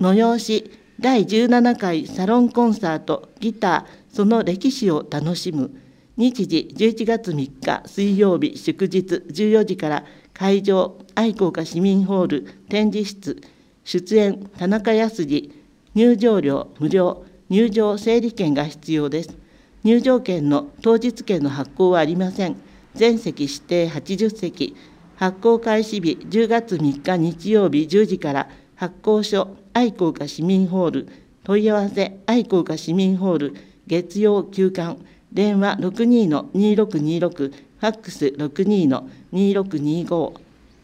催し第17回サロンコンサートギターその歴史を楽しむ。日時11月3日水曜日祝日14時から会場愛好家市民ホール展示室。出演田中康次。入場料無料。入場整理券が必要です。入場券の当日券の発行はありません。全席指定80席。発行開始日10月3日日曜日10時から発行所愛好家市民ホール。問い合わせ愛好家市民ホール月曜休館。電話62-2626、ファックス62-2625。